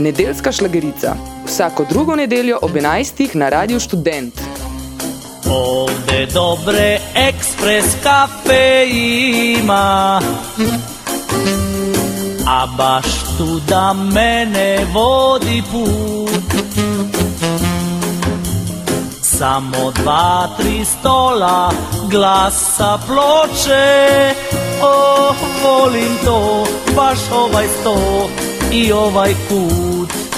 Nedeljska šlagerica. Vsako drugo nedeljo ob 11. na Radiu Študent. Ovde dobre ekspres kafe ima, a baš tu da mene vodi put. Samo 2-3 stola, glasa ploče, volim to, baš ovaj sto i ovaj kut.